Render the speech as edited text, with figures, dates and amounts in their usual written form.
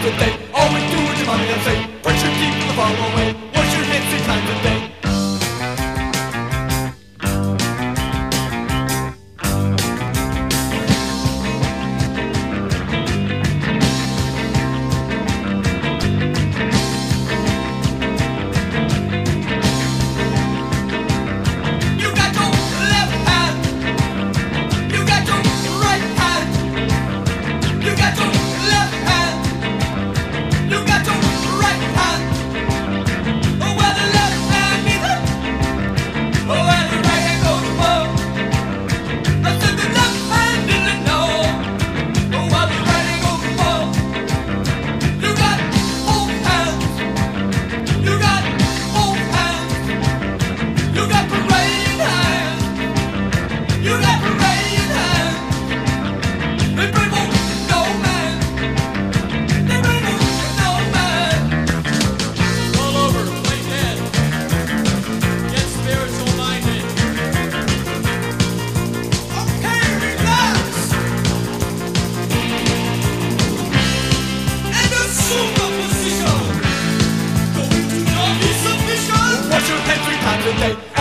a day. Always do what your mommy and say. Put your teeth in the following way. Wash your hands 6 times a day. Wash your hands 3 times a day.